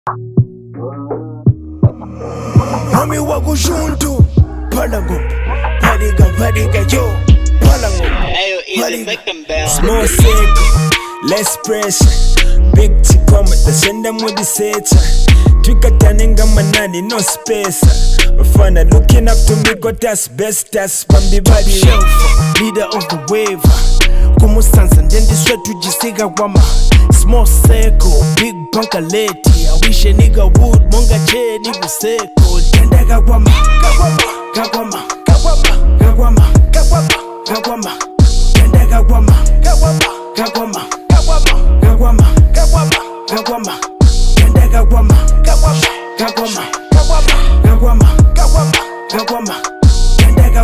Mami wako junto Palango Padiga yo Palango Small circle Less pressure Big chikoma Tasenda mwedi secha Twikatanenga manani no space Bafana looking up to me got us best as Bambi body Leader of the wave Kumustanza ndendi sweat tujisiga wama Small circle, big bunker lady I wish a nigga would, monga che nigu seko Tendega wama, kawama Tendega wama, kawama Tendega wama, Tendega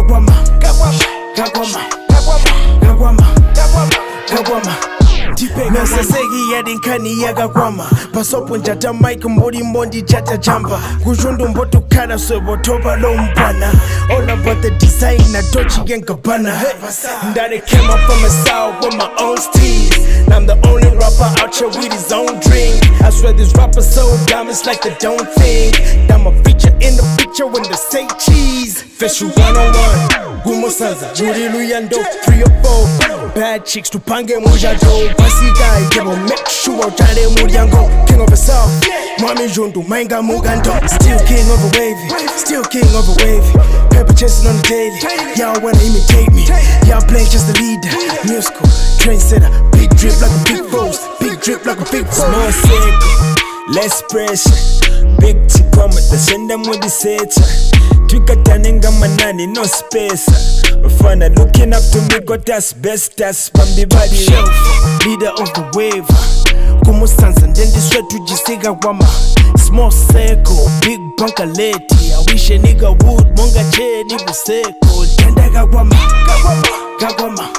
wama Nasasegi ya dinkani ya gagwama Pasopo njata mike mbodi mbondi jata jamba Kujundu mbotu kana swebo toba lompana All about the design na Dolce & Gabbana Daddy came up from the south with my own steez Now I'm the only rapper out here with his own drink I swear this rapper so dumb it's like they don't think I'm a feature in the picture when they say cheese Feshu 101 Gumo Sanza, Juri Luyando 3 or 4 Bad chicks to pange mujado Basi guy, give a make sure Jale Muriango King of the South Mami Jundu, Manga Mugando Still king of a wavy Still king of a wavy Paper chasing on the daily Y'all wanna imitate me Y'all playing just the leader Musical, trendsetter Big drip like a big rose Big drip like a big rose Small circle Less pressure Big chikoma Tasenda mwedi secha Twikatanenga manani no space Bafana looking up to me got us best as Bambi body Leader of the wave Kumustanza ndendi sweat tujisiga wama Small circle, big bunker lady I wish a nigga would, monga che nigu seko Tendega wama, kawama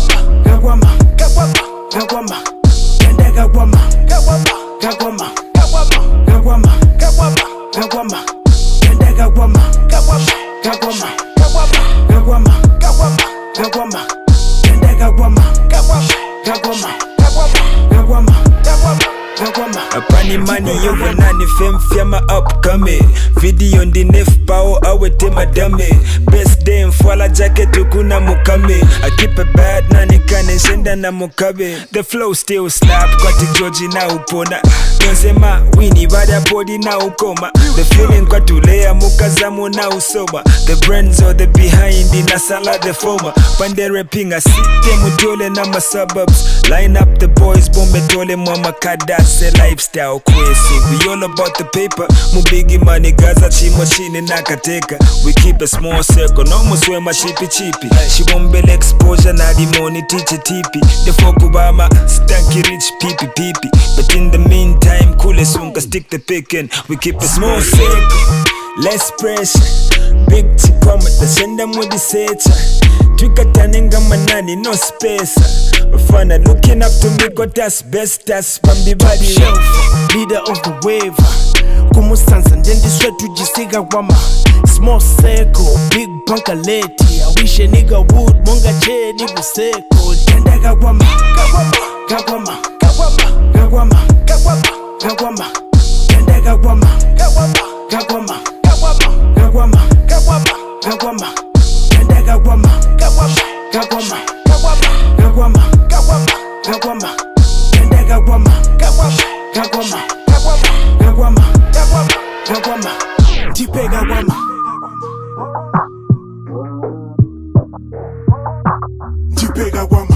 Tendega wama, kawama Tendega wama, Tendega wama, Apani money yoga nani fem fiama upcoming Video ndi nef pao awete madame Best day mfwala jacket ukuna mukame I keep a bad nani kane shenda na mukabe The flow still slap kwati Georgie na upona Nonsema wini bada body na ukoma The feeling kwa tulea mukazamu na usoba The brands or the behind ina sala the former Pande rapping a city mutole na ma suburbs Line up the boys bombe tole mwa kadase lifestyle kwesi We all about the paper Mubigi money gaza chimo chini nakateka We keep a small circle no muswema chipi chipi Shibombele exposure na dimoni tichi tipi The folk Obama stanky rich pipi pipi But in the meantime kule sunga stick the pickin We keep a small circle Less pressure Big chikoma Tasenda mwedi secha Twikatanenga manani no space Bafana looking up to me got us best as Bambi body Leader of the wave Kumustanza ndendi sweat tujisiga wama Small circle, big bunker lady I wish a nigga would, monga che nigu seko Tendega wama, kawama Tendega wama, kawama Tendega wama, Tendega wama, Tipega wama Tipega wama